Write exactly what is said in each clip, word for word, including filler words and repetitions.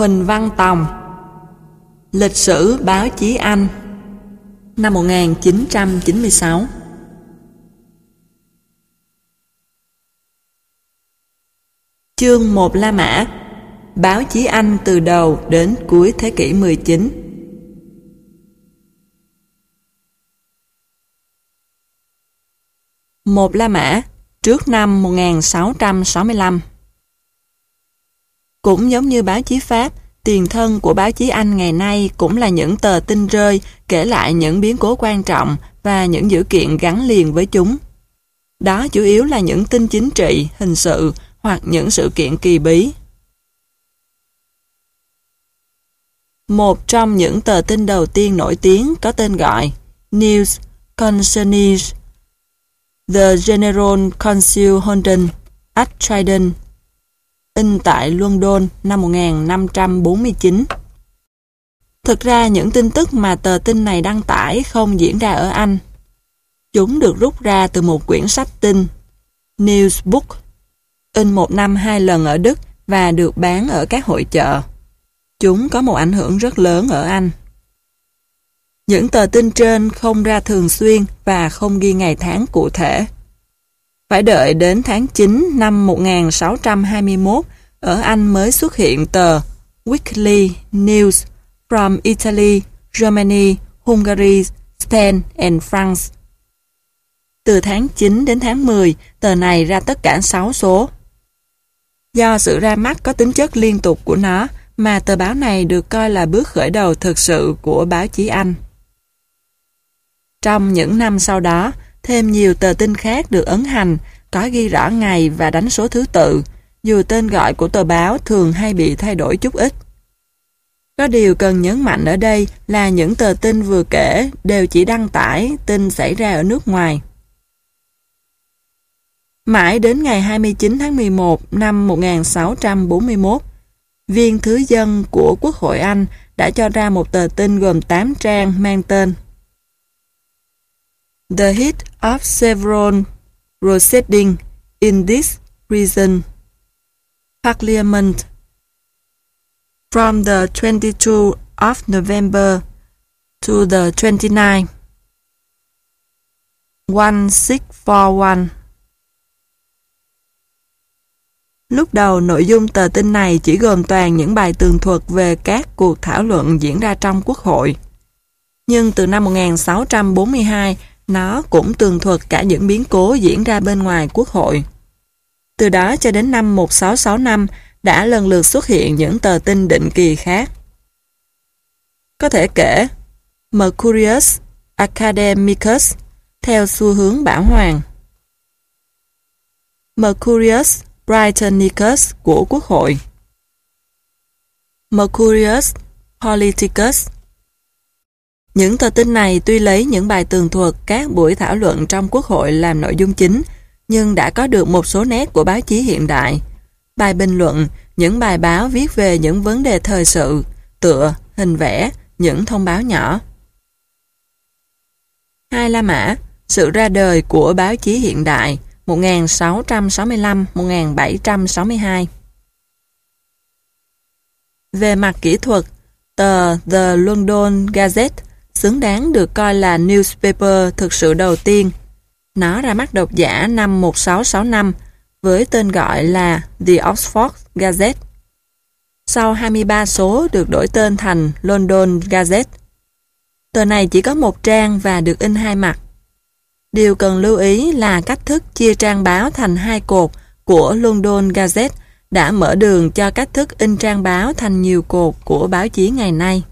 Huỳnh Văn Tòng. Lịch sử báo chí Anh, năm một nghìn chín trăm chín mươi sáu. Chương một La Mã. Báo chí Anh từ đầu đến cuối thế kỷ mười chín. Một La Mã, trước năm một nghìn sáu trăm sáu mươi lăm. Cũng giống như báo chí Pháp, tiền thân của báo chí Anh ngày nay cũng là những tờ tin rơi kể lại những biến cố quan trọng và những dữ kiện gắn liền với chúng. Đó chủ yếu là những tin chính trị, hình sự hoặc những sự kiện kỳ bí. Một trong những tờ tin đầu tiên nổi tiếng có tên gọi News Concerning the General Council Holden at Trident, in tại London năm một nghìn năm trăm bốn mươi chín. Thực ra những tin tức mà tờ tin này đăng tải không diễn ra ở Anh. Chúng được rút ra từ một quyển sách tin, Newsbook, in một năm hai lần ở Đức và được bán ở các hội chợ. Chúng có một ảnh hưởng rất lớn ở Anh. Những tờ tin trên không ra thường xuyên và không ghi ngày tháng cụ thể. Phải đợi đến tháng chín năm một nghìn sáu trăm hai mươi mốt, ở Anh mới xuất hiện tờ Weekly News from Italy, Germany, Hungary, Spain and France. Từ tháng chín đến tháng mười, tờ này ra tất cả sáu số. Do sự ra mắt có tính chất liên tục của nó, mà tờ báo này được coi là bước khởi đầu thực sự của báo chí Anh. Trong những năm sau đó, thêm nhiều tờ tin khác được ấn hành, có ghi rõ ngày và đánh số thứ tự, dù tên gọi của tờ báo thường hay bị thay đổi chút ít. Có điều cần nhấn mạnh ở đây là những tờ tin vừa kể đều chỉ đăng tải tin xảy ra ở nước ngoài. Mãi đến ngày hai mươi chín tháng mười một năm một nghìn sáu trăm bốn mươi mốt, viên thứ dân của Quốc hội Anh đã cho ra một tờ tin gồm tám trang mang tên The Head of Several Proceedings in this Region, Parliament, from the twenty-second of November to the twenty-ninth, one six four one. Lúc đầu, nội dung tờ tin này chỉ gồm toàn những bài tường thuật về các cuộc thảo luận diễn ra trong Quốc hội. Nhưng từ năm một nghìn sáu trăm bốn mươi hai, nó cũng tường thuật cả những biến cố diễn ra bên ngoài Quốc hội. Từ đó cho đến năm một nghìn sáu trăm sáu mươi lăm, đã lần lượt xuất hiện những tờ tin định kỳ khác. Có thể kể Mercurius Academicus theo xu hướng bảo hoàng, Mercurius Britannicus của Quốc hội, Mercurius Politicus. Những tờ tin này tuy lấy những bài tường thuật các buổi thảo luận trong Quốc hội làm nội dung chính, nhưng đã có được một số nét của báo chí hiện đại. Bài bình luận, những bài báo viết về những vấn đề thời sự, tựa, hình vẽ, những thông báo nhỏ. Hai La Mã, sự ra đời của báo chí hiện đại, một nghìn sáu trăm sáu mươi lăm đến một nghìn bảy trăm sáu mươi hai. Về mặt kỹ thuật, tờ The London Gazette xứng đáng được coi là newspaper thực sự đầu tiên. Nó ra mắt độc giả năm một nghìn sáu trăm sáu mươi lăm với tên gọi là The Oxford Gazette. Sau hai mươi ba số được đổi tên thành London Gazette. Tờ này chỉ có một trang và được in hai mặt. Điều cần lưu ý là cách thức chia trang báo thành hai cột của London Gazette đã mở đường cho cách thức in trang báo thành nhiều cột của báo chí ngày nay.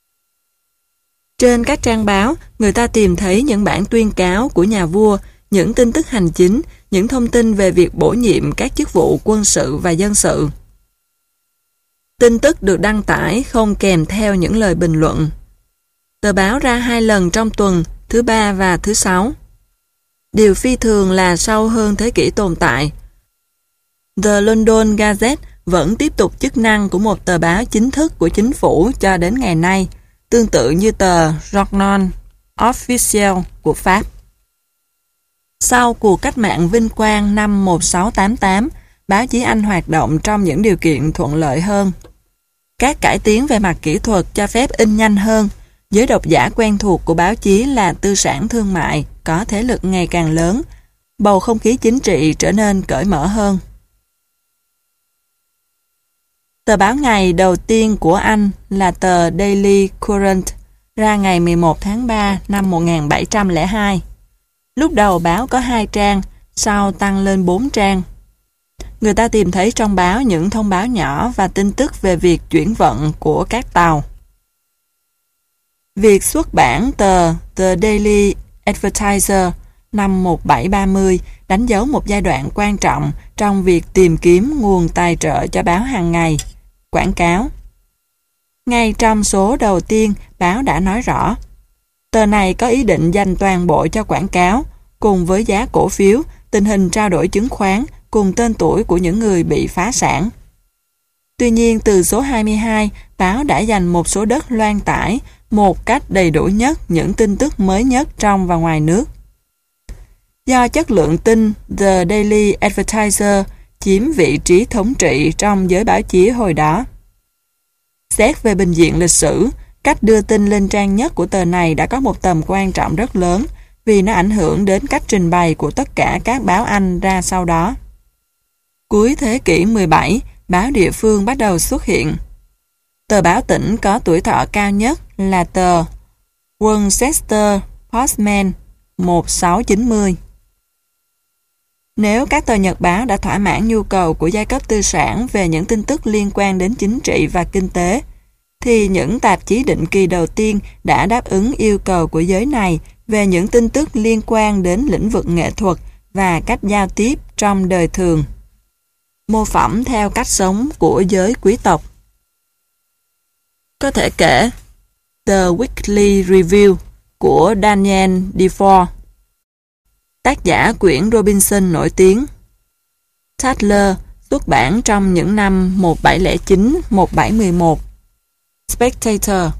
Trên các trang báo, người ta tìm thấy những bản tuyên cáo của nhà vua, những tin tức hành chính, những thông tin về việc bổ nhiệm các chức vụ quân sự và dân sự. Tin tức được đăng tải không kèm theo những lời bình luận. Tờ báo ra hai lần trong tuần, thứ ba và thứ sáu. Điều phi thường là sau hơn thế kỷ tồn tại, The London Gazette vẫn tiếp tục chức năng của một tờ báo chính thức của chính phủ cho đến ngày nay, tương tự như tờ Journal Officiel của Pháp. Sau cuộc cách mạng vinh quang năm một nghìn sáu trăm tám mươi tám, báo chí Anh hoạt động trong những điều kiện thuận lợi hơn. Các cải tiến về mặt kỹ thuật cho phép in nhanh hơn. Giới độc giả quen thuộc của báo chí là tư sản thương mại, có thế lực ngày càng lớn. Bầu không khí chính trị trở nên cởi mở hơn. Tờ báo ngày đầu tiên của Anh là tờ Daily Courant, ra ngày mười một tháng ba năm một nghìn bảy trăm lẻ hai. Lúc đầu báo có hai trang, sau tăng lên bốn trang. Người ta tìm thấy trong báo những thông báo nhỏ và tin tức về việc chuyển vận của các tàu. Việc xuất bản tờ The Daily Advertiser năm một nghìn bảy trăm ba mươi đánh dấu một giai đoạn quan trọng trong việc tìm kiếm nguồn tài trợ cho báo hàng ngày, quảng cáo. Ngay trong số đầu tiên, báo đã nói rõ, tờ này có ý định dành toàn bộ cho quảng cáo, cùng với giá cổ phiếu, tình hình trao đổi chứng khoán, cùng tên tuổi của những người bị phá sản. Tuy nhiên, từ số hai mươi hai, báo đã dành một số đất loan tải một cách đầy đủ nhất những tin tức mới nhất trong và ngoài nước. Do chất lượng tin, The Daily Advertiser chiếm vị trí thống trị trong giới báo chí hồi đó. Xét về bình diện lịch sử, cách đưa tin lên trang nhất của tờ này đã có một tầm quan trọng rất lớn vì nó ảnh hưởng đến cách trình bày của tất cả các báo Anh ra sau đó. Cuối thế kỷ mười bảy, báo địa phương bắt đầu xuất hiện. Tờ báo tỉnh có tuổi thọ cao nhất là tờ Worcester Postman một nghìn sáu trăm chín mươi. Nếu các tờ nhật báo đã thỏa mãn nhu cầu của giai cấp tư sản về những tin tức liên quan đến chính trị và kinh tế, thì những tạp chí định kỳ đầu tiên đã đáp ứng yêu cầu của giới này về những tin tức liên quan đến lĩnh vực nghệ thuật và cách giao tiếp trong đời thường. Mô phỏng theo cách sống của giới quý tộc. Có thể kể The Weekly Review của Daniel Defoe, tác giả quyển Robinson nổi tiếng. Tatler xuất bản trong những năm một nghìn bảy trăm lẻ chín đến một nghìn bảy trăm mười một. Spectator.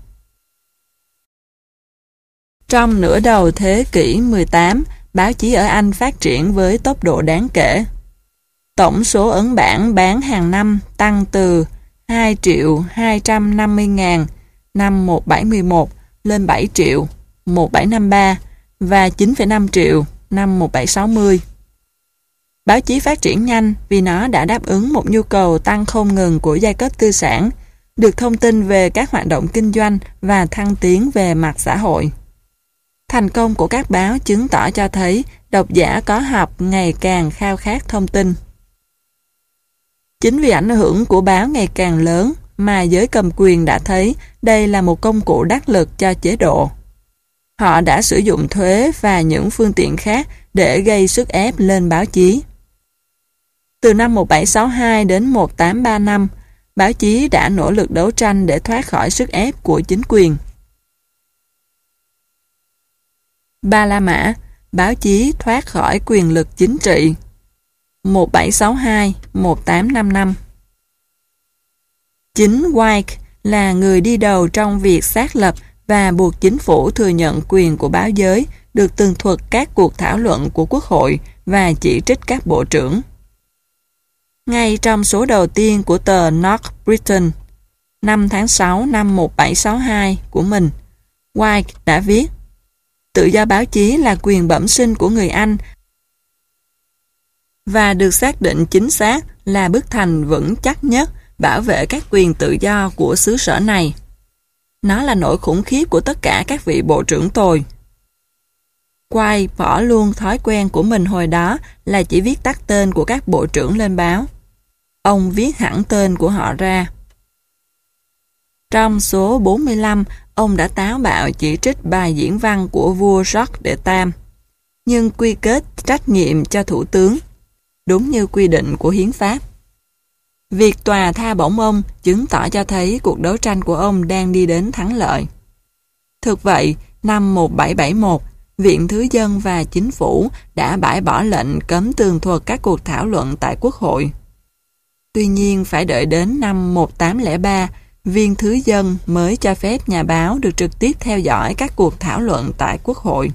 Trong nửa đầu thế kỷ mười tám, báo chí ở Anh phát triển với tốc độ đáng kể. Tổng số ấn bản bán hàng năm tăng từ hai triệu hai trăm năm mươi ngàn năm một nghìn bảy trăm mười một lên bảy triệu một nghìn bảy trăm năm mươi ba và chín phẩy năm triệu năm một nghìn bảy trăm sáu mươi. Báo chí phát triển nhanh vì nó đã đáp ứng một nhu cầu tăng không ngừng của giai cấp tư sản, được thông tin về các hoạt động kinh doanh và thăng tiến về mặt xã hội. Thành công của các báo chứng tỏ cho thấy độc giả có học ngày càng khao khát thông tin. Chính vì ảnh hưởng của báo ngày càng lớn mà giới cầm quyền đã thấy đây là một công cụ đắc lực cho chế độ. Họ đã sử dụng thuế và những phương tiện khác để gây sức ép lên báo chí. Từ năm một nghìn bảy trăm sáu mươi hai đến một nghìn tám trăm ba mươi lăm, báo chí đã nỗ lực đấu tranh để thoát khỏi sức ép của chính quyền. Ba La Mã, báo chí thoát khỏi quyền lực chính trị. một nghìn bảy trăm sáu mươi hai đến một nghìn tám trăm năm mươi lăm. Chính White là người đi đầu trong việc xác lập và buộc chính phủ thừa nhận quyền của báo giới, được tường thuật các cuộc thảo luận của Quốc hội và chỉ trích các bộ trưởng. Ngay trong số đầu tiên của tờ North Britain, năm tháng sáu năm một nghìn bảy trăm sáu mươi hai của mình, White đã viết: tự do báo chí là quyền bẩm sinh của người Anh và được xác định chính xác là bức thành vững chắc nhất bảo vệ các quyền tự do của xứ sở này. Nó là nỗi khủng khiếp của tất cả các vị bộ trưởng tồi. White bỏ luôn thói quen của mình hồi đó là chỉ viết tắt tên của các bộ trưởng lên báo. Ông viết hẳn tên của họ ra. Trong số bốn mươi lăm, ông đã táo bạo chỉ trích bài diễn văn của vua George đệ tam, nhưng quy kết trách nhiệm cho thủ tướng, đúng như quy định của hiến pháp. Việc tòa tha bổng ông chứng tỏ cho thấy cuộc đấu tranh của ông đang đi đến thắng lợi. Thực vậy, năm một nghìn bảy trăm bảy mươi mốt, Viện Thứ dân và Chính phủ đã bãi bỏ lệnh cấm tường thuật các cuộc thảo luận tại Quốc hội. Tuy nhiên, phải đợi đến năm một nghìn tám trăm lẻ ba, Viên Thứ dân mới cho phép nhà báo được trực tiếp theo dõi các cuộc thảo luận tại Quốc hội.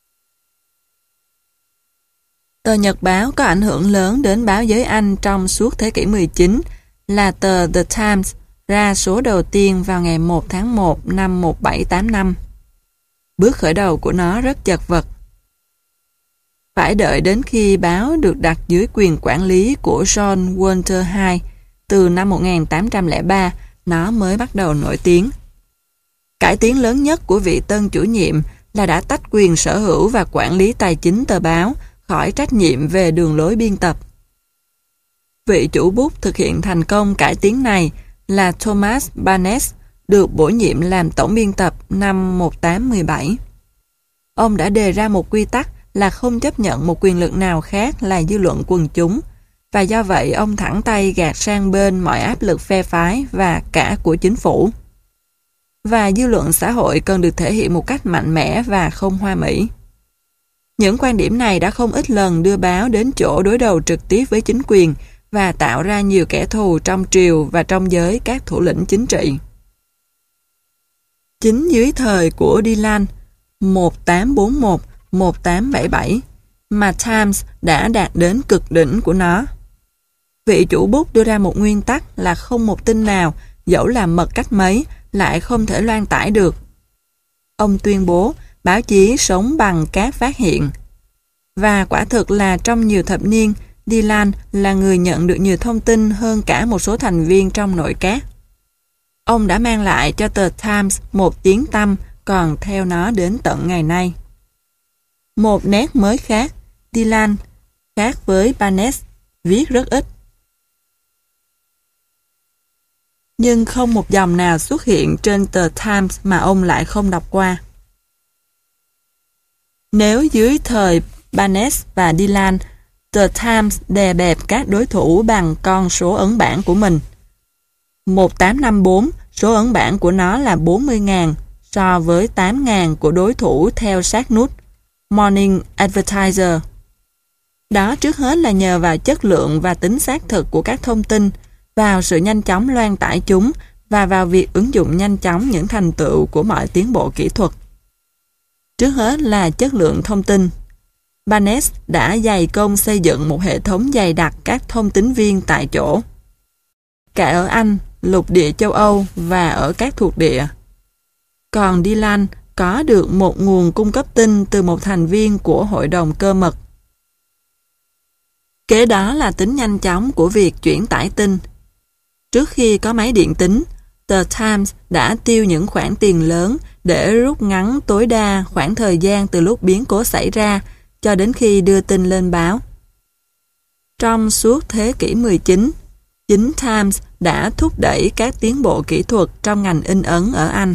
Tờ nhật báo có ảnh hưởng lớn đến báo giới Anh trong suốt thế kỷ mười chín là tờ The Times, ra số đầu tiên vào ngày một tháng một năm một nghìn bảy trăm tám mươi lăm. Bước khởi đầu của nó rất chật vật. Phải đợi đến khi báo được đặt dưới quyền quản lý của John Walter đệ nhị từ năm một nghìn tám trăm lẻ ba, nó mới bắt đầu nổi tiếng. Cải tiến lớn nhất của vị tân chủ nhiệm là đã tách quyền sở hữu và quản lý tài chính tờ báo khỏi trách nhiệm về đường lối biên tập. Vị chủ bút thực hiện thành công cải tiến này là Thomas Barnes, được bổ nhiệm làm tổng biên tập năm một nghìn tám trăm mười bảy. Ông đã đề ra một quy tắc là không chấp nhận một quyền lực nào khác là dư luận quần chúng, và do vậy ông thẳng tay gạt sang bên mọi áp lực phe phái và cả của chính phủ. Và dư luận xã hội cần được thể hiện một cách mạnh mẽ và không hoa mỹ. Những quan điểm này đã không ít lần đưa báo đến chỗ đối đầu trực tiếp với chính quyền và tạo ra nhiều kẻ thù trong triều và trong giới các thủ lĩnh chính trị. Chính dưới thời của Dillon một nghìn tám trăm bốn mươi mốt đến một nghìn tám trăm bảy mươi bảy mà Times đã đạt đến cực đỉnh của nó. Vị chủ bút đưa ra một nguyên tắc là không một tin nào, dẫu là mật cách mấy, lại không thể loan tải được. Ông tuyên bố báo chí sống bằng các phát hiện. Và quả thực là trong nhiều thập niên, Dillon là người nhận được nhiều thông tin hơn cả một số thành viên trong nội các. Ông đã mang lại cho tờ Times một tiếng tăm còn theo nó đến tận ngày nay. Một nét mới khác, Dillon, khác với Barnes, viết rất ít. Nhưng không một dòng nào xuất hiện trên tờ Times mà ông lại không đọc qua. Nếu dưới thời Barnes và Dillon, tờ Times đè bẹp các đối thủ bằng con số ấn bản của mình. một nghìn tám trăm năm mươi tư, số ấn bản của nó là bốn mươi nghìn so với tám nghìn của đối thủ theo sát nút Morning Advertiser. Đó trước hết là nhờ vào chất lượng và tính xác thực của các thông tin, vào sự nhanh chóng loan tải chúng và vào việc ứng dụng nhanh chóng những thành tựu của mọi tiến bộ kỹ thuật. Trước hết là chất lượng thông tin. Barnes đã dày công xây dựng một hệ thống dày đặc các thông tín viên tại chỗ, cả ở Anh, lục địa châu Âu và ở các thuộc địa. Còn Dillon có được một nguồn cung cấp tin từ một thành viên của hội đồng cơ mật. Kế đó là tính nhanh chóng của việc chuyển tải tin. Trước khi có máy điện tính, tờ Times đã tiêu những khoản tiền lớn để rút ngắn tối đa khoảng thời gian từ lúc biến cố xảy ra cho đến khi đưa tin lên báo. Trong suốt thế kỷ mười chín, chính Times đã thúc đẩy các tiến bộ kỹ thuật trong ngành in ấn ở Anh.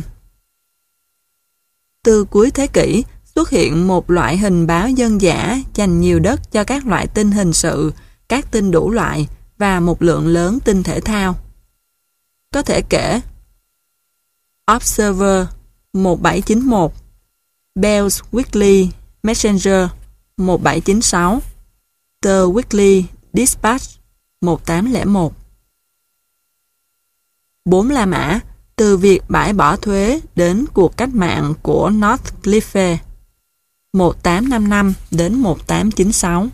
Từ cuối thế kỷ, xuất hiện một loại hình báo dân dã dành nhiều đất cho các loại tin hình sự, các tin đủ loại và một lượng lớn tin thể thao. Có thể kể Observer một nghìn bảy trăm chín mươi mốt, Bell's Weekly Messenger một nghìn bảy trăm chín mươi sáu, The Weekly Dispatch một nghìn tám trăm lẻ một. Bốn La Mã, từ việc bãi bỏ thuế đến cuộc cách mạng của Northcliffe một nghìn tám trăm năm mươi lăm đến một nghìn tám trăm chín mươi sáu.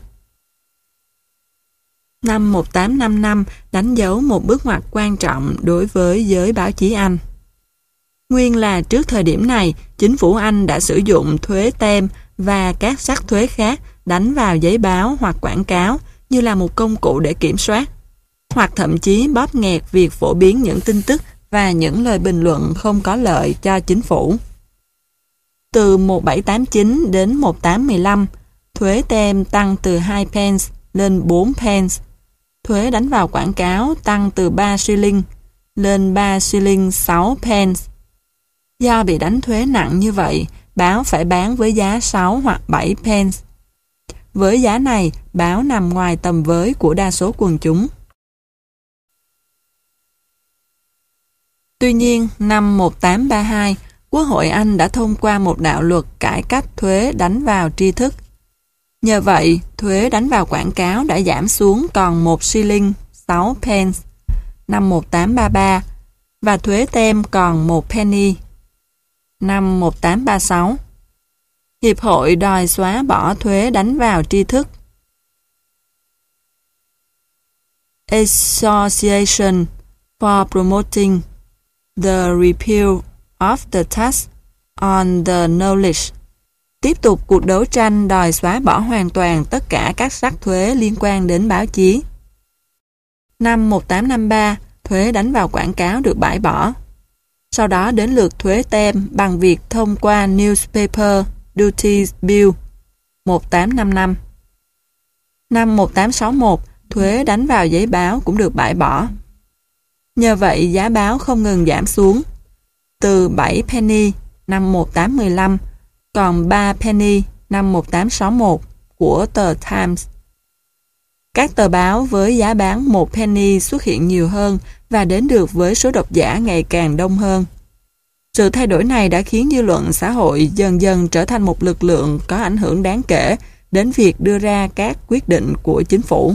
Năm một nghìn tám trăm năm mươi lăm đánh dấu một bước ngoặt quan trọng đối với giới báo chí Anh. Nguyên là trước thời điểm này, chính phủ Anh đã sử dụng thuế tem và các sắc thuế khác đánh vào giấy báo hoặc quảng cáo như là một công cụ để kiểm soát, hoặc thậm chí bóp nghẹt việc phổ biến những tin tức và những lời bình luận không có lợi cho chính phủ. Từ một nghìn bảy trăm tám mươi chín đến một nghìn tám trăm mười lăm, thuế tem tăng từ hai pence lên bốn pence. Thuế đánh vào quảng cáo tăng từ ba shilling lên ba shilling sáu pence. Do bị đánh thuế nặng như vậy, báo phải bán với giá sáu hoặc bảy pence. Với giá này, báo nằm ngoài tầm với của đa số quần chúng. Tuy nhiên, năm một nghìn tám trăm ba mươi hai, Quốc hội Anh đã thông qua một đạo luật cải cách thuế đánh vào tri thức. Nhờ vậy, thuế đánh vào quảng cáo đã giảm xuống còn một shilling sáu pence năm một nghìn tám trăm ba mươi ba và thuế tem còn một penny năm một nghìn tám trăm ba mươi sáu. Hiệp hội đòi xóa bỏ thuế đánh vào tri thức Association for Promoting The Repeal of the Tax on the Knowledge, tiếp tục cuộc đấu tranh đòi xóa bỏ hoàn toàn tất cả các sắc thuế liên quan đến báo chí. Năm một nghìn tám trăm năm mươi ba, thuế đánh vào quảng cáo được bãi bỏ. Sau đó đến lượt thuế tem bằng việc thông qua Newspaper Duties Bill một nghìn tám trăm năm mươi lăm. Năm một nghìn tám trăm sáu mươi mốt, thuế đánh vào giấy báo cũng được bãi bỏ. Nhờ vậy, giá báo không ngừng giảm xuống, từ bảy penny năm một nghìn tám trăm mười lăm còn ba penny năm một nghìn tám trăm sáu mươi mốt của tờ Times. Các tờ báo với giá bán một penny xuất hiện nhiều hơn và đến được với số độc giả ngày càng đông hơn. Sự thay đổi này đã khiến dư luận xã hội dần dần trở thành một lực lượng có ảnh hưởng đáng kể đến việc đưa ra các quyết định của chính phủ.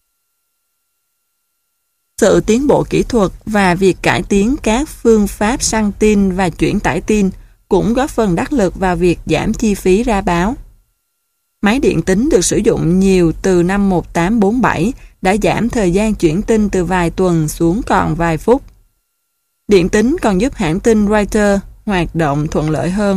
Sự tiến bộ kỹ thuật và việc cải tiến các phương pháp săn tin và chuyển tải tin cũng góp phần đắc lực vào việc giảm chi phí ra báo. Máy điện tính được sử dụng nhiều từ năm một nghìn tám trăm bốn mươi bảy đã giảm thời gian chuyển tin từ vài tuần xuống còn vài phút. Điện tính còn giúp hãng tin Reuters hoạt động thuận lợi hơn.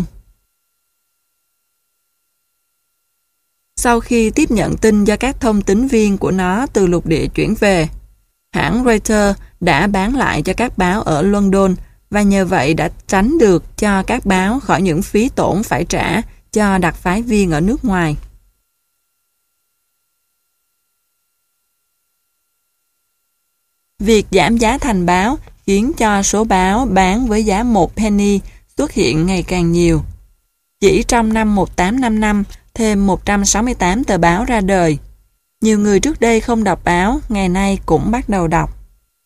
Sau khi tiếp nhận tin do các thông tín viên của nó từ lục địa chuyển về, hãng Reuters đã bán lại cho các báo ở London và nhờ vậy đã tránh được cho các báo khỏi những phí tổn phải trả cho đặc phái viên ở nước ngoài. Việc giảm giá thành báo khiến cho số báo bán với giá một penny xuất hiện ngày càng nhiều. Chỉ trong năm một nghìn tám trăm năm mươi lăm, thêm một trăm sáu mươi tám tờ báo ra đời. Nhiều người trước đây không đọc báo, ngày nay cũng bắt đầu đọc.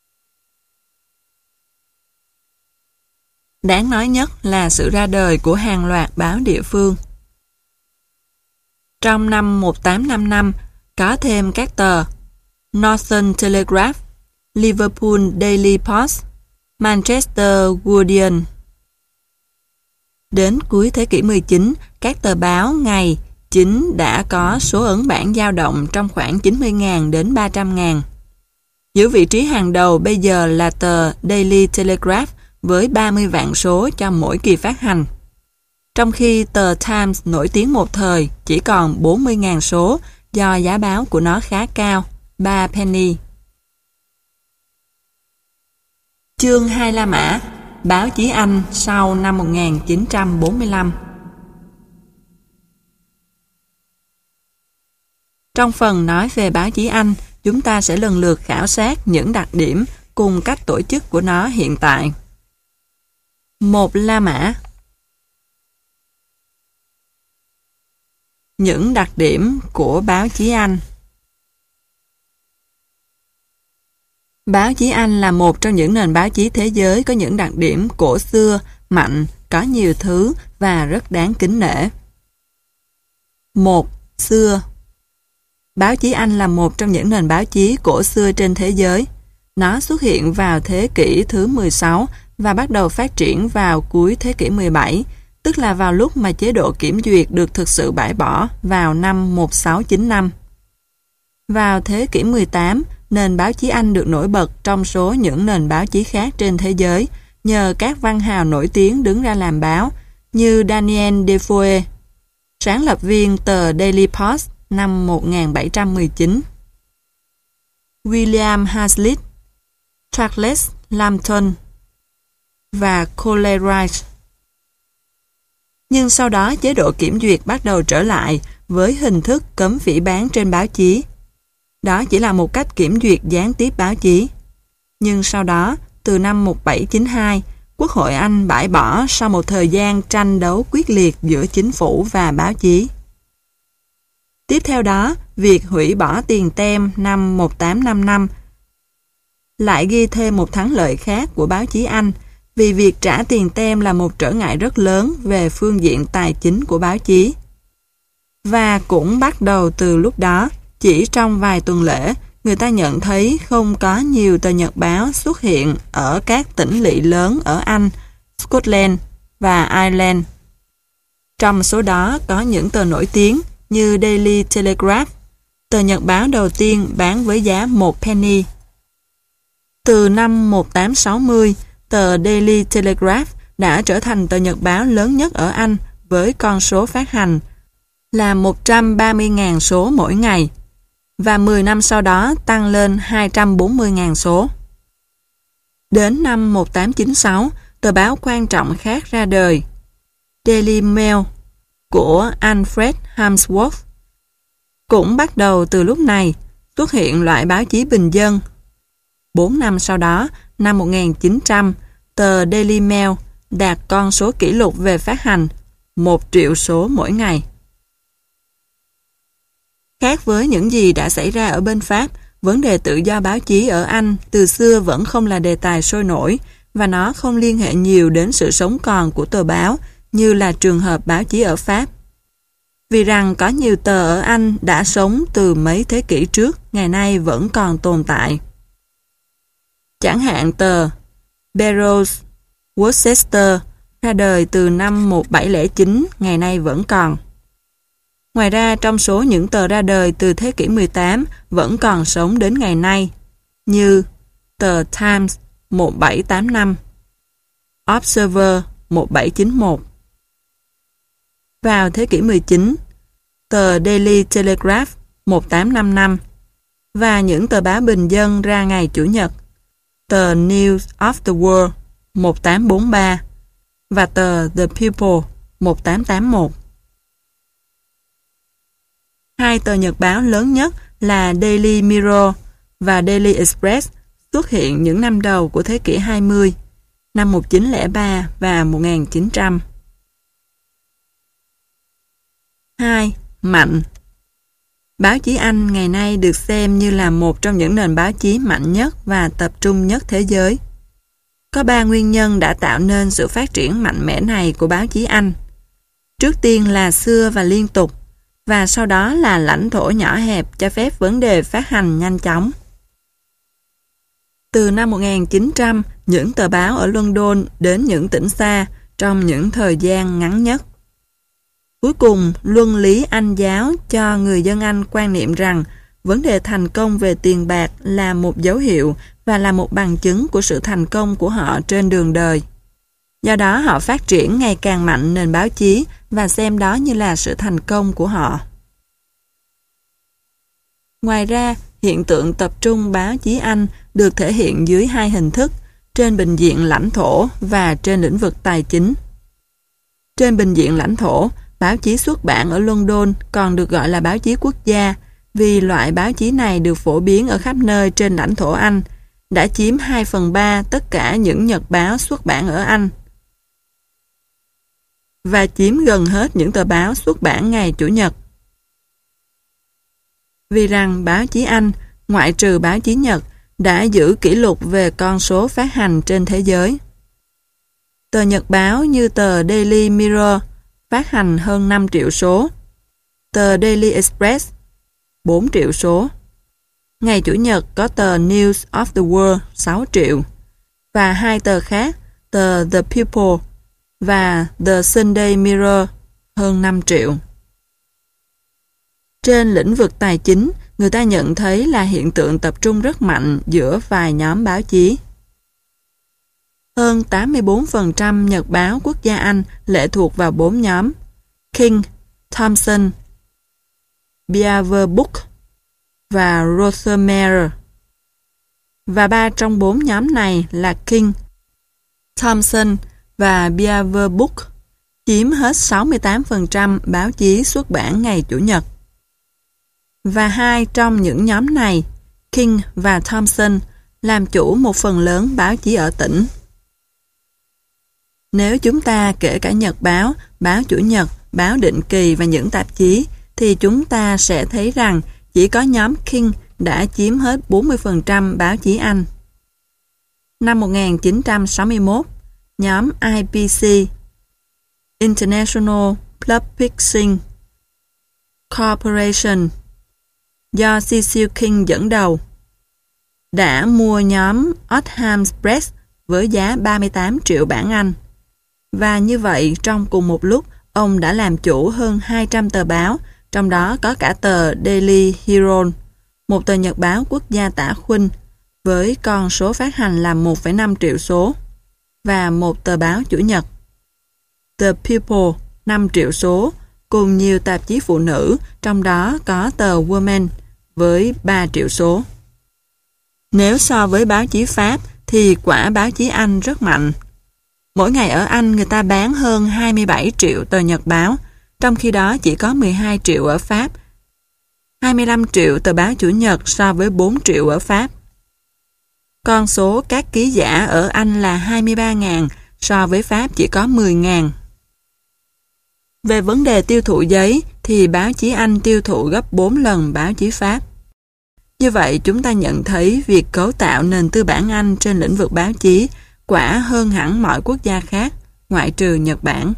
Đáng nói nhất là sự ra đời của hàng loạt báo địa phương. Trong năm một nghìn tám trăm năm mươi lăm, có thêm các tờ Northern Telegraph, Liverpool Daily Post, Manchester Guardian. Đến cuối thế kỷ mười chín, các tờ báo ngày chính đã có số ấn bản dao động trong khoảng chín mươi nghìn đến ba trăm nghìn. Giữ vị trí hàng đầu bây giờ là tờ Daily Telegraph với ba mươi vạn số cho mỗi kỳ phát hành. Trong khi tờ Times nổi tiếng một thời chỉ còn bốn mươi nghìn số do giá báo của nó khá cao, ba penny. Chương hai La Mã, báo chí Anh sau năm một nghìn chín trăm bốn mươi lăm. Trong phần nói về báo chí Anh, chúng ta sẽ lần lượt khảo sát những đặc điểm cùng cách tổ chức của nó hiện tại. Một La Mã. Những đặc điểm của báo chí Anh. Báo chí Anh là một trong những nền báo chí thế giới có những đặc điểm cổ xưa, mạnh, có nhiều thứ và rất đáng kính nể. Một. Xưa. Báo chí Anh là một trong những nền báo chí cổ xưa trên thế giới. Nó xuất hiện vào thế kỷ thứ mười sáu và bắt đầu phát triển vào cuối thế kỷ mười bảy, tức là vào lúc mà chế độ kiểm duyệt được thực sự bãi bỏ vào năm một nghìn sáu trăm chín mươi lăm. Vào thế kỷ mười tám, nền báo chí Anh được nổi bật trong số những nền báo chí khác trên thế giới nhờ các văn hào nổi tiếng đứng ra làm báo như Daniel Defoe, sáng lập viên tờ Daily Post năm một nghìn bảy trăm mười chín, William Hazlitt, Charles Lambton và Coleridge. Nhưng sau đó chế độ kiểm duyệt bắt đầu trở lại với hình thức cấm phỉ báng trên báo chí. Đó chỉ là một cách kiểm duyệt gián tiếp báo chí. Nhưng sau đó, từ năm một nghìn bảy trăm chín mươi hai, Quốc hội Anh bãi bỏ sau một thời gian tranh đấu quyết liệt giữa chính phủ và báo chí. Tiếp theo đó, việc hủy bỏ tiền tem năm một nghìn tám trăm năm mươi lăm lại ghi thêm một thắng lợi khác của báo chí Anh, vì việc trả tiền tem là một trở ngại rất lớn về phương diện tài chính của báo chí. Và cũng bắt đầu từ lúc đó, chỉ trong vài tuần lễ, người ta nhận thấy không có nhiều tờ nhật báo xuất hiện ở các tỉnh lỵ lớn ở Anh, Scotland và Ireland. Trong số đó có những tờ nổi tiếng như Daily Telegraph, tờ nhật báo đầu tiên bán với giá một penny. Từ năm một nghìn tám trăm sáu mươi, tờ Daily Telegraph đã trở thành tờ nhật báo lớn nhất ở Anh với con số phát hành là một trăm ba mươi nghìn số mỗi ngày, và mười năm sau đó tăng lên hai trăm bốn mươi nghìn số. Đến năm một nghìn tám trăm chín mươi sáu, tờ báo quan trọng khác ra đời, Daily Mail của Alfred Harmsworth. Cũng bắt đầu từ lúc này xuất hiện loại báo chí bình dân. Bốn năm sau đó, năm một nghìn chín trăm, tờ Daily Mail đạt con số kỷ lục về phát hành, một triệu số mỗi ngày. Khác với những gì đã xảy ra ở bên Pháp, vấn đề tự do báo chí ở Anh từ xưa vẫn không là đề tài sôi nổi, và nó không liên hệ nhiều đến sự sống còn của tờ báo như là trường hợp báo chí ở Pháp. Vì rằng có nhiều tờ ở Anh đã sống từ mấy thế kỷ trước, ngày nay vẫn còn tồn tại. Chẳng hạn tờ Barrows Worcester ra đời từ năm một nghìn bảy trăm lẻ chín, ngày nay vẫn còn. Ngoài ra, trong số những tờ ra đời từ thế kỷ mười tám vẫn còn sống đến ngày nay, như tờ Times một nghìn bảy trăm tám mươi lăm, Observer một nghìn bảy trăm chín mươi mốt. Vào thế kỷ mười chín, tờ Daily Telegraph một nghìn tám trăm năm mươi lăm và những tờ báo bình dân ra ngày Chủ nhật, tờ News of the World một nghìn tám trăm bốn mươi ba và tờ The People một nghìn tám trăm tám mươi mốt. Hai tờ nhật báo lớn nhất là Daily Mirror và Daily Express xuất hiện những năm đầu của thế kỷ hai mươi, năm một nghìn chín trăm lẻ ba và một nghìn chín trăm. hai. Mạnh. Báo chí Anh ngày nay được xem như là một trong những nền báo chí mạnh nhất và tập trung nhất thế giới. Có ba nguyên nhân đã tạo nên sự phát triển mạnh mẽ này của báo chí Anh. Trước tiên là xưa và liên tục, và sau đó là lãnh thổ nhỏ hẹp cho phép vấn đề phát hành nhanh chóng. Từ năm một nghìn chín trăm, những tờ báo ở London đến những tỉnh xa trong những thời gian ngắn nhất. Cuối cùng, luân lý Anh giáo cho người dân Anh quan niệm rằng vấn đề thành công về tiền bạc là một dấu hiệu và là một bằng chứng của sự thành công của họ trên đường đời. Do đó họ phát triển ngày càng mạnh nền báo chí và xem đó như là sự thành công của họ. Ngoài ra, hiện tượng tập trung báo chí Anh được thể hiện dưới hai hình thức, trên bình diện lãnh thổ và trên lĩnh vực tài chính. Trên bình diện lãnh thổ, báo chí xuất bản ở London còn được gọi là báo chí quốc gia vì loại báo chí này được phổ biến ở khắp nơi trên lãnh thổ Anh, đã chiếm hai phần ba tất cả những nhật báo xuất bản ở Anh và chiếm gần hết những tờ báo xuất bản ngày Chủ nhật. Vì rằng báo chí Anh, ngoại trừ báo chí Nhật, đã giữ kỷ lục về con số phát hành trên thế giới. Tờ nhật báo như tờ Daily Mirror phát hành hơn năm triệu số, tờ Daily Express bốn triệu số. Ngày Chủ nhật có tờ News of the World sáu triệu và hai tờ khác, tờ The People và The Sunday Mirror hơn năm triệu. Trên lĩnh vực tài chính, người ta nhận thấy là hiện tượng tập trung rất mạnh giữa vài nhóm báo chí. Hơn tám mươi tư phần trăm nhật báo quốc gia Anh lệ thuộc vào bốn nhóm: King, Thomson, Beaverbrook và Rothermere. Và ba trong bốn nhóm này là King, Thomson và Beaverbrook chiếm hết sáu mươi tám phần trăm báo chí xuất bản ngày Chủ nhật. Và hai trong những nhóm này, King và Thomson, làm chủ một phần lớn báo chí ở tỉnh. Nếu chúng ta kể cả nhật báo, báo Chủ nhật, báo định kỳ và những tạp chí, thì chúng ta sẽ thấy rằng chỉ có nhóm King đã chiếm hết bốn mươi phần trăm báo chí Anh. Năm một nghìn chín trăm sáu mươi mốt, nhóm I P C, International Publishing Corporation, do Cecil King dẫn đầu, đã mua nhóm Oldham Press với giá ba mươi tám triệu bảng Anh. Và như vậy, trong cùng một lúc, ông đã làm chủ hơn hai trăm tờ báo, trong đó có cả tờ Daily Herald, một tờ nhật báo quốc gia tả khuynh, với con số phát hành là một phẩy năm triệu số. và một tờ báo Chủ nhật. The People, năm triệu số, cùng nhiều tạp chí phụ nữ, trong đó có tờ Woman với ba triệu số. Nếu so với báo chí Pháp thì quả báo chí Anh rất mạnh. Mỗi ngày ở Anh người ta bán hơn hai mươi bảy triệu tờ nhật báo, trong khi đó chỉ có mười hai triệu ở Pháp, hai mươi lăm triệu tờ báo Chủ nhật so với bốn triệu ở Pháp. Con số các ký giả ở Anh là hai mươi ba nghìn, so với Pháp chỉ có mười nghìn. Về vấn đề tiêu thụ giấy thì báo chí Anh tiêu thụ gấp bốn lần báo chí Pháp. Như vậy chúng ta nhận thấy việc cấu tạo nền tư bản Anh trên lĩnh vực báo chí quả hơn hẳn mọi quốc gia khác, ngoại trừ Nhật Bản.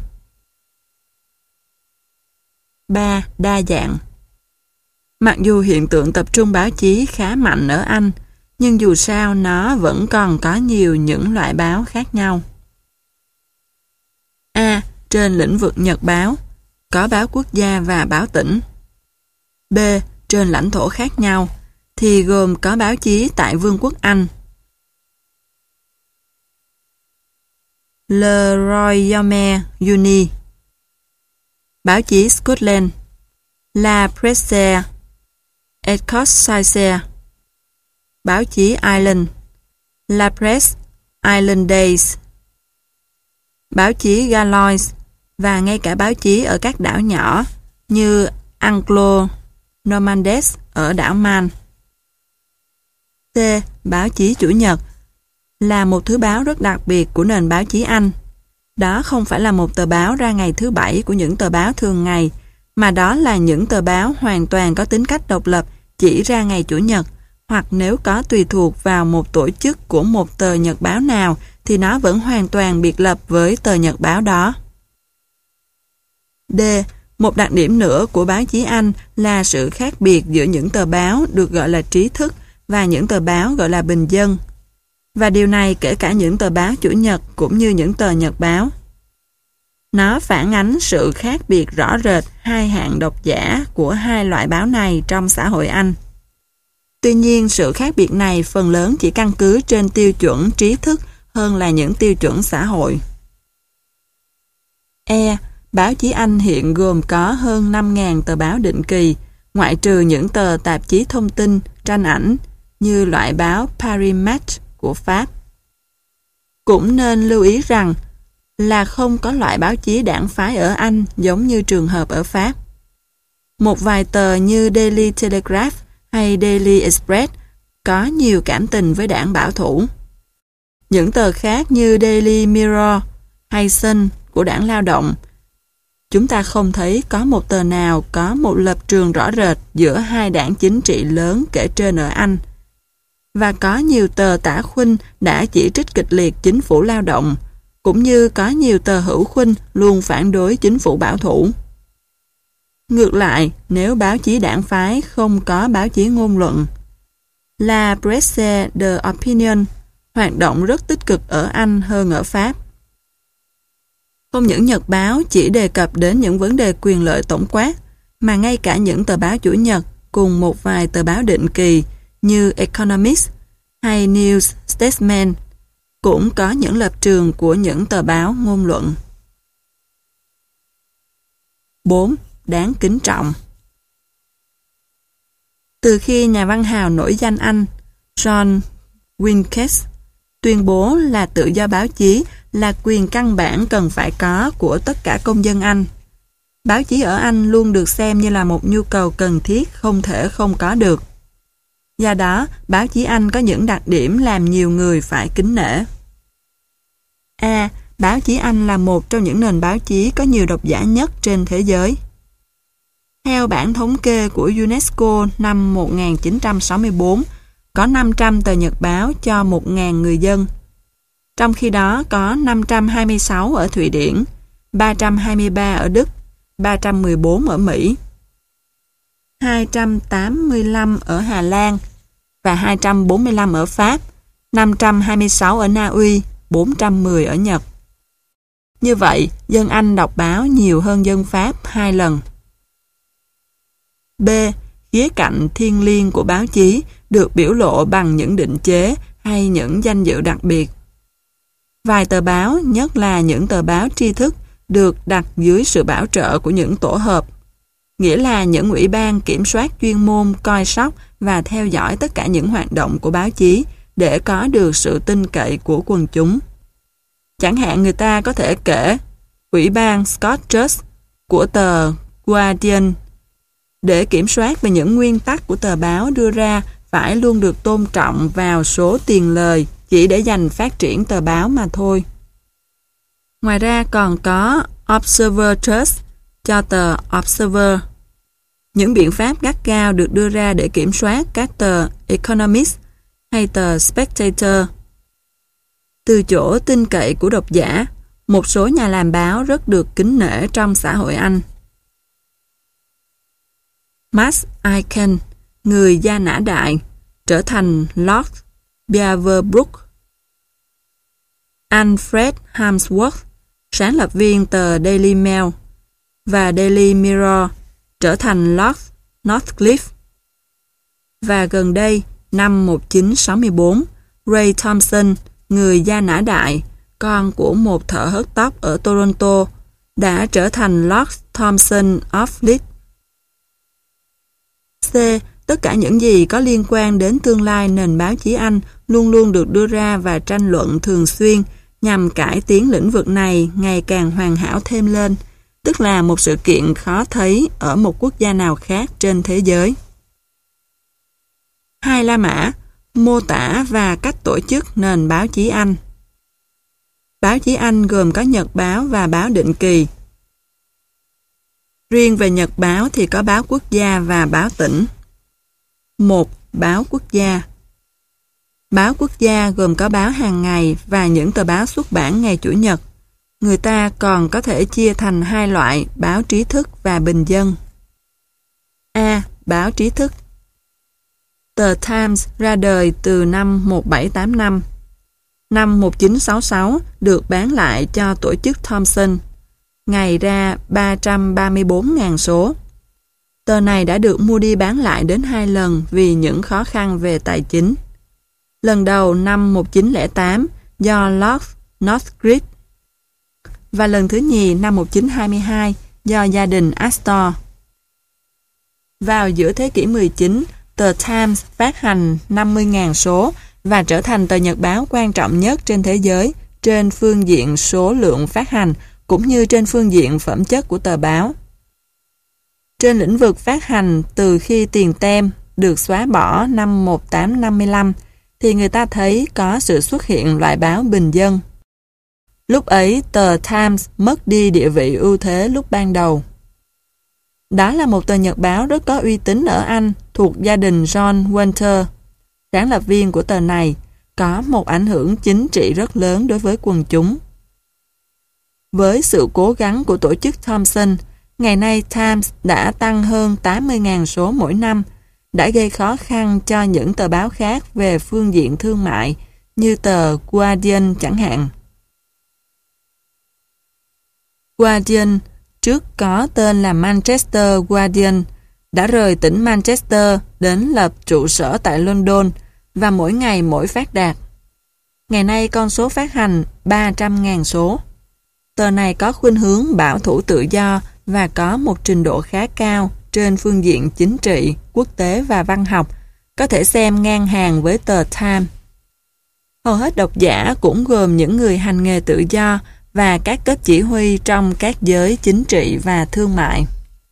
ba. Đa dạng. Mặc dù hiện tượng tập trung báo chí khá mạnh ở Anh, nhưng dù sao nó vẫn còn có nhiều những loại báo khác nhau. A. Trên lĩnh vực nhật báo, có báo quốc gia và báo tỉnh. B. Trên lãnh thổ khác nhau, thì gồm có báo chí tại Vương quốc Anh, Le Royaume Uni, báo chí Scotland, La Presse Écossaise, báo chí Ireland, La Presse Islandaise, báo chí Gallois và ngay cả báo chí ở các đảo nhỏ như Anglo-Normandes ở đảo Man. C. Báo chí Chủ nhật là một thứ báo rất đặc biệt của nền báo chí Anh. Đó không phải là một tờ báo ra ngày thứ bảy của những tờ báo thường ngày, mà đó là những tờ báo hoàn toàn có tính cách độc lập chỉ ra ngày Chủ nhật, hoặc nếu có tùy thuộc vào một tổ chức của một tờ nhật báo nào thì nó vẫn hoàn toàn biệt lập với tờ nhật báo đó. D. Một đặc điểm nữa của báo chí Anh là sự khác biệt giữa những tờ báo được gọi là trí thức và những tờ báo gọi là bình dân. Và điều này kể cả những tờ báo Chủ nhật cũng như những tờ nhật báo. Nó phản ánh sự khác biệt rõ rệt hai hạng độc giả của hai loại báo này trong xã hội Anh. Tuy nhiên, sự khác biệt này phần lớn chỉ căn cứ trên tiêu chuẩn trí thức hơn là những tiêu chuẩn xã hội. E. Báo chí Anh hiện gồm có hơn năm nghìn tờ báo định kỳ, ngoại trừ những tờ tạp chí thông tin, tranh ảnh, như loại báo Paris Match của Pháp. Cũng nên lưu ý rằng là không có loại báo chí đảng phái ở Anh giống như trường hợp ở Pháp. Một vài tờ như Daily Telegraph hay Daily Express có nhiều cảm tình với đảng bảo thủ. Những tờ khác như Daily Mirror hay Sun của đảng lao động, chúng ta không thấy có một tờ nào có một lập trường rõ rệt giữa hai đảng chính trị lớn kể trên ở Anh. Và có nhiều tờ tả khuynh đã chỉ trích kịch liệt chính phủ lao động, cũng như có nhiều tờ hữu khuynh luôn phản đối chính phủ bảo thủ. Ngược lại, nếu báo chí đảng phái không có báo chí ngôn luận, La Presse de Opinion hoạt động rất tích cực ở Anh hơn ở Pháp. Không những nhật báo chỉ đề cập đến những vấn đề quyền lợi tổng quát, mà ngay cả những tờ báo Chủ nhật cùng một vài tờ báo định kỳ như Economist hay New Statesman cũng có những lập trường của những tờ báo ngôn luận. bốn. Đáng kính trọng. Từ khi nhà văn hào nổi danh Anh John Wilkes tuyên bố là tự do báo chí là quyền căn bản cần phải có của tất cả công dân Anh, báo chí ở Anh luôn được xem như là một nhu cầu cần thiết không thể không có được. Do đó, báo chí Anh có những đặc điểm làm nhiều người phải kính nể. A. Báo chí Anh là một trong những nền báo chí có nhiều độc giả nhất trên thế giới. Theo bản thống kê của UNESCO năm một nghìn chín trăm sáu mươi tư, có năm trăm tờ nhật báo cho một nghìn người dân. Trong khi đó có năm trăm hai mươi sáu ở Thụy Điển, ba trăm hai mươi ba ở Đức, ba trăm mười bốn ở Mỹ, hai trăm tám mươi lăm ở Hà Lan và hai trăm bốn mươi lăm ở Pháp, năm trăm hai mươi sáu ở Na Uy, bốn trăm mười ở Nhật. Như vậy, dân Anh đọc báo nhiều hơn dân Pháp hai lần. B. Khía cạnh thiêng liêng của báo chí được biểu lộ bằng những định chế hay những danh dự đặc biệt. Vài tờ báo, nhất là những tờ báo tri thức, được đặt dưới sự bảo trợ của những tổ hợp, nghĩa là những ủy ban kiểm soát chuyên môn coi sóc và theo dõi tất cả những hoạt động của báo chí để có được sự tin cậy của quần chúng. Chẳng hạn người ta có thể kể Ủy ban Scott Judge của tờ Guardian để kiểm soát về những nguyên tắc của tờ báo đưa ra phải luôn được tôn trọng vào số tiền lời chỉ để dành phát triển tờ báo mà thôi. Ngoài ra còn có Observer Trust cho tờ Observer. Những biện pháp gắt gao được đưa ra để kiểm soát các tờ Economist hay tờ Spectator. Từ chỗ tin cậy của độc giả, một số nhà làm báo rất được kính nể trong xã hội Anh. Max Aiken, người gia nã đại, trở thành Lord Beaverbrook. Alfred Harmsworth, sáng lập viên tờ Daily Mail và Daily Mirror, trở thành Lord Northcliffe. Và gần đây, năm một nghìn chín trăm sáu mươi tư, Ray Thompson, người gia nã đại, con của một thợ hớt tóc ở Toronto, đã trở thành Lord Thompson of Leeds. C. Tất cả những gì có liên quan đến tương lai nền báo chí Anh luôn luôn được đưa ra và tranh luận thường xuyên nhằm cải tiến lĩnh vực này ngày càng hoàn hảo thêm lên, tức là một sự kiện khó thấy ở một quốc gia nào khác trên thế giới. Hai La Mã, mô tả và cách tổ chức nền báo chí Anh. Báo chí Anh gồm có nhật báo và báo định kỳ. Riêng về nhật báo thì có báo quốc gia và báo tỉnh. Một. Báo quốc gia. Báo quốc gia gồm có báo hàng ngày và những tờ báo xuất bản ngày Chủ nhật. Người ta còn có thể chia thành hai loại báo trí thức và bình dân. A. Báo trí thức. Tờ Times ra đời từ năm một nghìn bảy trăm tám mươi lăm. Năm một nghìn chín trăm sáu mươi sáu được bán lại cho tổ chức Thomson. Ngày ra ba trăm ba mươi bốn nghìn số. Tờ này đã được mua đi bán lại đến hai lần vì những khó khăn về tài chính. Lần đầu năm một nghìn chín trăm lẻ tám do Lord Northcliffe và lần thứ nhì năm một nghìn chín trăm hai mươi hai do gia đình Astor. Vào giữa thế kỷ mười chín, tờ Times phát hành năm mươi nghìn số và trở thành tờ nhật báo quan trọng nhất trên thế giới trên phương diện số lượng phát hành cũng như trên phương diện phẩm chất của tờ báo. Trên lĩnh vực phát hành, từ khi tiền tem được xóa bỏ năm một nghìn tám trăm năm mươi lăm thì người ta thấy có sự xuất hiện loại báo bình dân. Lúc ấy, tờ Times mất đi địa vị ưu thế lúc ban đầu. Đó là một tờ nhật báo rất có uy tín ở Anh thuộc gia đình John Winter. Sáng lập viên của tờ này có một ảnh hưởng chính trị rất lớn đối với quần chúng. Với sự cố gắng của tổ chức Thomson, ngày nay Times đã tăng hơn tám mươi nghìn số mỗi năm, đã gây khó khăn cho những tờ báo khác về phương diện thương mại như tờ Guardian chẳng hạn. Guardian, trước có tên là Manchester Guardian, đã rời tỉnh Manchester đến lập trụ sở tại London và mỗi ngày mỗi phát đạt. Ngày nay con số phát hành ba trăm nghìn số. Tờ này có khuynh hướng bảo thủ tự do và có một trình độ khá cao trên phương diện chính trị, quốc tế và văn học, có thể xem ngang hàng với tờ Time. Hầu hết độc giả cũng gồm những người hành nghề tự do và các cấp chỉ huy trong các giới chính trị và thương mại.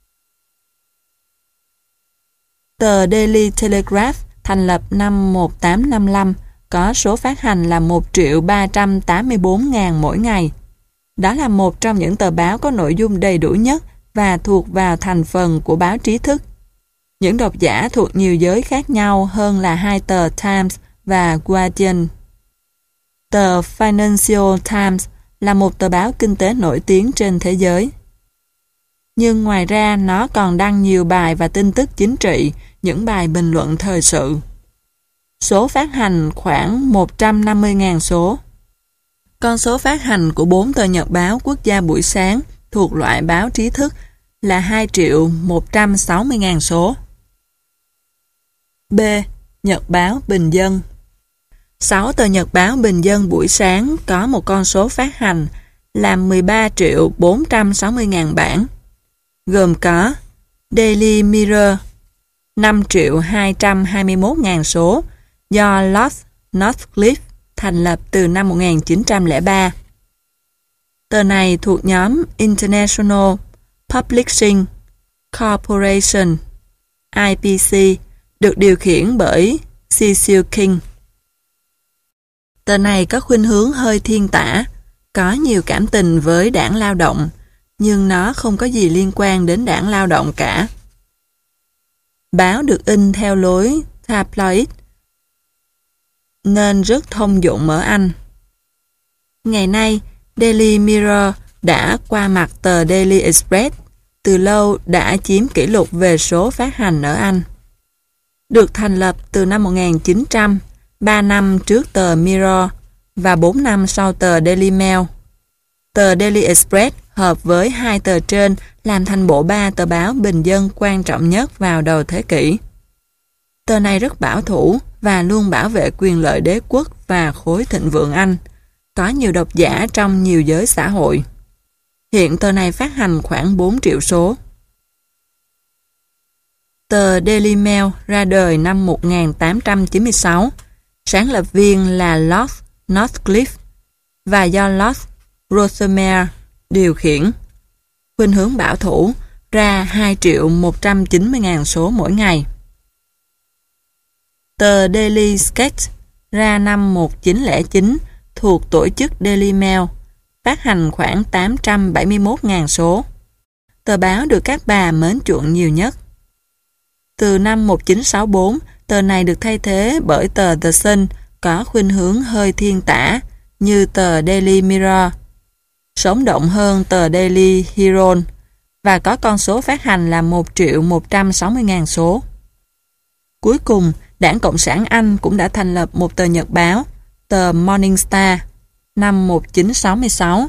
Tờ Daily Telegraph thành lập năm một nghìn tám trăm năm mươi lăm, có số phát hành là một triệu ba trăm tám mươi bốn nghìn mỗi ngày. Đó là một trong những tờ báo có nội dung đầy đủ nhất và thuộc vào thành phần của báo trí thức. Những độc giả thuộc nhiều giới khác nhau hơn là hai tờ Times và Guardian. Tờ Financial Times là một tờ báo kinh tế nổi tiếng trên thế giới. Nhưng ngoài ra nó còn đăng nhiều bài và tin tức chính trị, những bài bình luận thời sự. Số phát hành khoảng một trăm năm mươi nghìn số. Con số phát hành của bốn tờ nhật báo quốc gia buổi sáng thuộc loại báo trí thức là hai triệu một trăm sáu mươi nghìn số. B. Nhật báo bình dân. sáu tờ nhật báo bình dân buổi sáng có một con số phát hành là mười ba triệu bốn trăm sáu mươi ngàn bản, gồm có Daily Mirror năm triệu hai trăm hai mươi mốt ngàn số do Lord Northcliffe thành lập từ năm một nghìn chín trăm lẻ ba. Tờ này thuộc nhóm International Publishing Corporation I P C, được điều khiển bởi Cecil King. Tờ này có khuynh hướng hơi thiên tả, có nhiều cảm tình với đảng Lao động, nhưng nó không có gì liên quan đến đảng Lao động cả. Báo được in theo lối tabloid, nên rất thông dụng ở Anh. Ngày nay, Daily Mirror đã qua mặt tờ Daily Express, từ lâu đã chiếm kỷ lục về số phát hành ở Anh. Được thành lập từ năm một nghìn chín trăm, ba năm trước tờ Mirror và bốn năm sau tờ Daily Mail. Tờ Daily Express hợp với hai tờ trên làm thành bộ ba tờ báo bình dân quan trọng nhất vào đầu thế kỷ. Tờ này rất bảo thủ và luôn bảo vệ quyền lợi đế quốc và khối thịnh vượng Anh, có nhiều độc giả trong nhiều giới xã hội. Hiện tờ này phát hành khoảng bốn triệu số. Tờ Daily Mail ra đời năm một nghìn tám trăm chín mươi sáu, sáng lập viên là Lord Northcliffe và do Lord Rothermere điều khiển. Khuynh hướng bảo thủ, ra hai triệu một trăm chín mươi ngàn số mỗi ngày. Tờ Daily Sketch ra năm một nghìn chín trăm lẻ chín thuộc tổ chức Daily Mail, phát hành khoảng tám trăm bảy mươi mốt ngàn số. Tờ báo được các bà mến chuộng nhiều nhất. Từ năm một nghìn chín trăm sáu mươi tư, tờ này được thay thế bởi tờ The Sun, có khuynh hướng hơi thiên tả như tờ Daily Mirror, sống động hơn tờ Daily Herald và có con số phát hành là một triệu một trăm sáu mươi ngàn số. Cuối cùng, Đảng Cộng sản Anh cũng đã thành lập một tờ nhật báo, tờ Morning Star, năm một nghìn chín trăm sáu mươi sáu,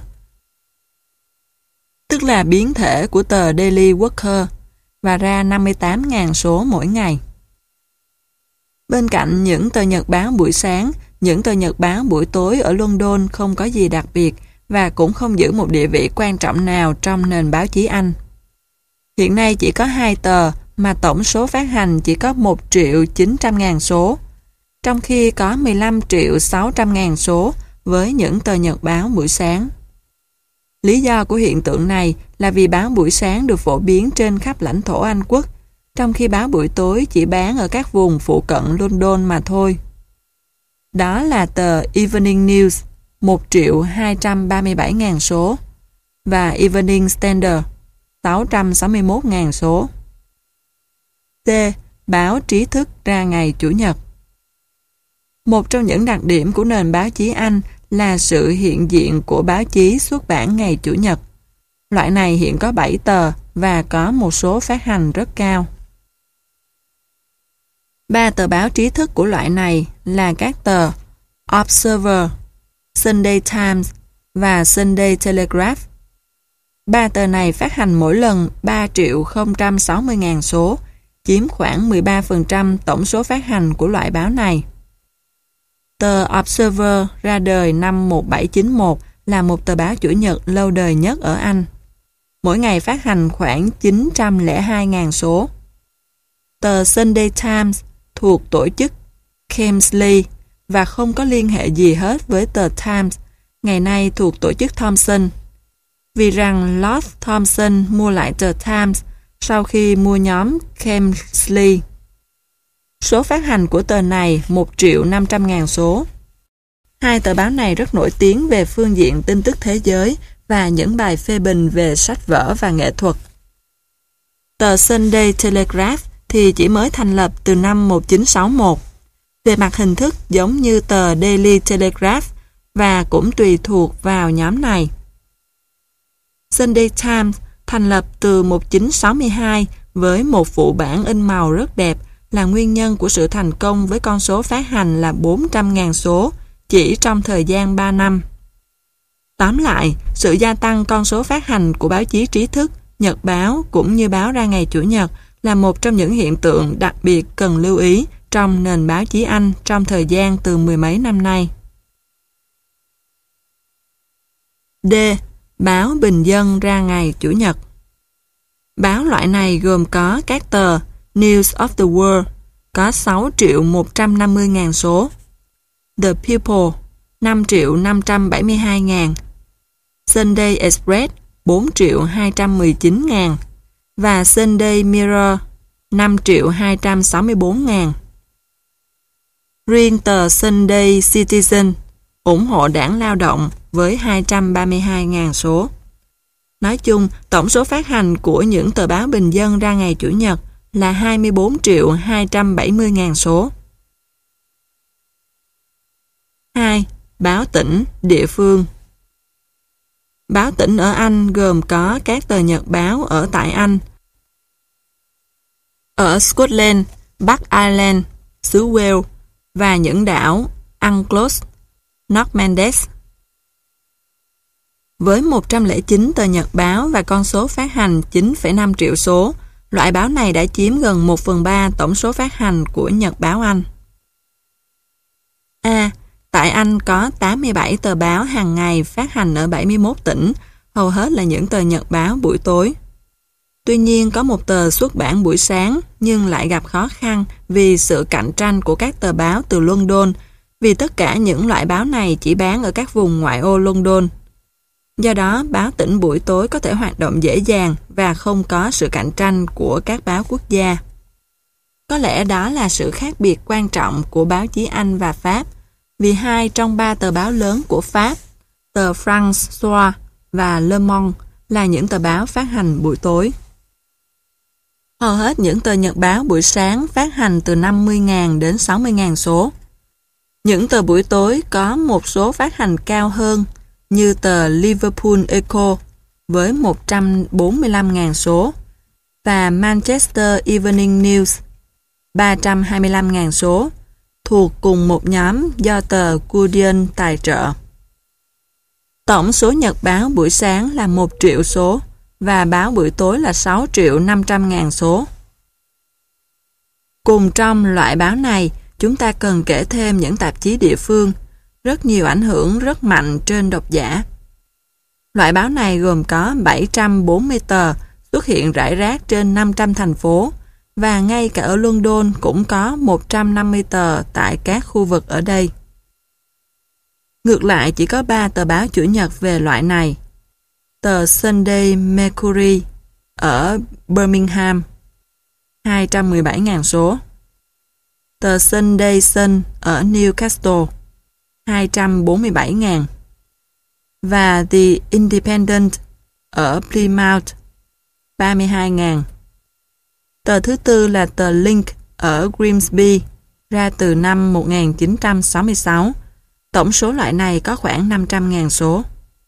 tức là biến thể của tờ Daily Worker, và ra năm mươi tám ngàn số mỗi ngày. Bên cạnh những tờ nhật báo buổi sáng, những tờ nhật báo buổi tối ở London không có gì đặc biệt và cũng không giữ một địa vị quan trọng nào trong nền báo chí Anh. Hiện nay chỉ có hai tờ mà tổng số phát hành chỉ có một triệu chín trăm ngàn số, trong khi có mười lăm triệu sáu trăm ngàn số với những tờ nhật báo buổi sáng. Lý do của hiện tượng này là vì báo buổi sáng được phổ biến trên khắp lãnh thổ Anh quốc, trong khi báo buổi tối chỉ bán ở các vùng phụ cận London mà thôi. Đó là tờ Evening News, một triệu hai trăm ba mươi bảy ngàn số, và Evening Standard, sáu trăm sáu mươi mốt ngàn số. C. Báo trí thức ra ngày Chủ nhật. Một trong những đặc điểm của nền báo chí Anh là sự hiện diện của báo chí xuất bản ngày Chủ nhật. Loại này hiện có bảy tờ và có một số phát hành rất cao. Ba tờ báo trí thức của loại này là các tờ Observer, Sunday Times và Sunday Telegraph. Ba tờ này phát hành mỗi lần ba triệu không trăm sáu mươi ngàn số, chiếm khoảng mười ba phần trăm tổng số phát hành của loại báo này. Tờ Observer ra đời năm một nghìn bảy trăm chín mươi mốt là một tờ báo chủ nhật lâu đời nhất ở Anh. Mỗi ngày phát hành khoảng chín trăm lẻ hai ngàn số. Tờ Sunday Times thuộc tổ chức Kemsley và không có liên hệ gì hết với tờ Times, ngày nay thuộc tổ chức Thomson, vì rằng Lord Thomson mua lại tờ Times sau khi mua nhóm Kemsley. Số phát hành của tờ này một triệu năm trăm ngàn số. Hai tờ báo này rất nổi tiếng về phương diện tin tức thế giới và những bài phê bình về sách vở và nghệ thuật. Tờ Sunday Telegraph thì chỉ mới thành lập từ năm một nghìn chín trăm sáu mươi mốt. Về mặt hình thức giống như tờ Daily Telegraph và cũng tùy thuộc vào nhóm này. Sunday Times thành lập từ một nghìn chín trăm sáu mươi hai với một phụ bản in màu rất đẹp là nguyên nhân của sự thành công với con số phát hành là bốn trăm ngàn số chỉ trong thời gian ba năm. Tóm lại, sự gia tăng con số phát hành của báo chí trí thức, nhật báo cũng như báo ra ngày Chủ nhật là một trong những hiện tượng đặc biệt cần lưu ý trong nền báo chí Anh trong thời gian từ mười mấy năm nay. D. Báo Bình Dân ra ngày Chủ nhật. Báo loại này gồm có các tờ News of the World có sáu triệu một trăm năm mươi ngàn số, The People năm triệu năm trăm bảy mươi hai ngàn, Sunday Express bốn triệu hai trăm mười chín ngàn và Sunday Mirror năm triệu hai trăm sáu mươi bốn ngàn. Riêng tờ Sunday Citizen ủng hộ đảng Lao động với hai trăm ba mươi hai ngàn số. Nói chung, tổng số phát hành của những tờ báo bình dân ra ngày Chủ nhật là hai mươi bốn triệu hai trăm bảy mươi ngàn số. hai. Báo tỉnh, địa phương. Báo tỉnh ở Anh gồm có các tờ nhật báo ở tại Anh, ở Scotland, Bắc Ireland, xứ Wales và những đảo Anglos, Normandes. Với một trăm lẻ chín tờ nhật báo và con số phát hành chín phẩy năm triệu số, loại báo này đã chiếm gần một phần ba tổng số phát hành của nhật báo Anh. A. Tại Anh có tám mươi bảy tờ báo hàng ngày phát hành ở bảy mươi mốt tỉnh, hầu hết là những tờ nhật báo buổi tối. Tuy nhiên có một tờ xuất bản buổi sáng nhưng lại gặp khó khăn vì sự cạnh tranh của các tờ báo từ London, vì tất cả những loại báo này chỉ bán ở các vùng ngoại ô London. Do đó, báo tỉnh buổi tối có thể hoạt động dễ dàng và không có sự cạnh tranh của các báo quốc gia. Có lẽ đó là sự khác biệt quan trọng của báo chí Anh và Pháp, vì hai trong ba tờ báo lớn của Pháp, tờ François và Le Monde, là những tờ báo phát hành buổi tối. Hầu hết những tờ nhật báo buổi sáng phát hành từ năm mươi ngàn đến sáu mươi ngàn số. Những tờ buổi tối có một số phát hành cao hơn, như tờ Liverpool Echo với một trăm bốn mươi lăm ngàn số và Manchester Evening News ba trăm hai mươi lăm ngàn số, thuộc cùng một nhóm do tờ Guardian tài trợ. Tổng số nhật báo buổi sáng là một triệu số và báo buổi tối là sáu triệu năm trăm ngàn số. Cùng trong loại báo này, chúng ta cần kể thêm những tạp chí địa phương, rất nhiều ảnh hưởng rất mạnh trên độc giả. Loại báo này gồm có bảy trăm bốn mươi tờ xuất hiện rải rác trên năm trăm thành phố, và ngay cả ở London cũng có một trăm năm mươi tờ tại các khu vực ở đây. Ngược lại, chỉ có ba tờ báo chủ nhật về loại này. Tờ Sunday Mercury ở Birmingham, hai trăm mười bảy ngàn số. Tờ Sunday Sun ở Newcastle, hai trăm bốn mươi bảy ngàn. Và The Independent ở Plymouth, ba mươi hai ngàn. Tờ thứ tư là tờ Link ở Grimsby, ra từ năm một nghìn chín trăm sáu mươi sáu. Tổng số loại này có khoảng năm trăm ngàn số.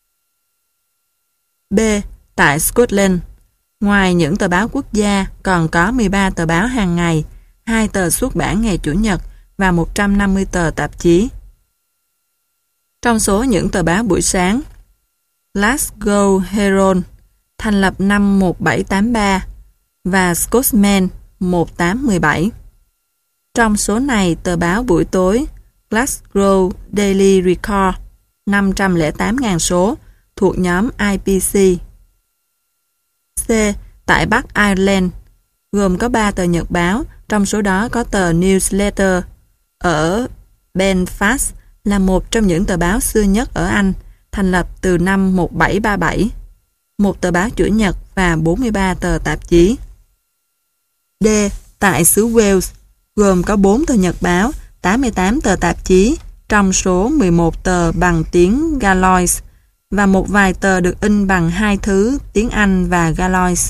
B. Tại Scotland, ngoài những tờ báo quốc gia, còn có mười ba tờ báo hàng ngày, hai tờ xuất bản ngày Chủ nhật và một trăm năm mươi tờ tạp chí. Trong số những tờ báo buổi sáng, Glasgow Herald thành lập năm một nghìn bảy trăm tám mươi ba và Scotsman một nghìn tám trăm mười bảy. Trong số này, tờ báo buổi tối Glasgow Daily Record năm trăm lẻ tám ngàn số thuộc nhóm I P C. C. Tại Bắc Ireland, gồm có ba tờ nhật báo, trong số đó có tờ Newsletter ở Belfast, là một trong những tờ báo xưa nhất ở Anh, thành lập từ năm một nghìn bảy trăm ba mươi bảy, một tờ báo chủ nhật và bốn mươi ba tờ tạp chí. D. Tại xứ Wales, gồm có bốn tờ nhật báo, tám mươi tám tờ tạp chí, trong số mười một tờ bằng tiếng Galois và một vài tờ được in bằng hai thứ tiếng Anh và Galois.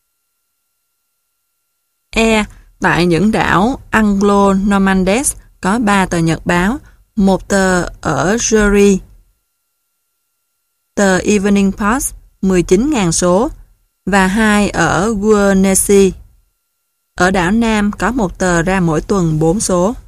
E. Tại những đảo Anglo-Normandes có ba tờ nhật báo, một tờ ở Surrey, tờ Evening Post mười chín ngàn số và hai ở Guernsey. Ở đảo Nam có một tờ ra mỗi tuần bốn số.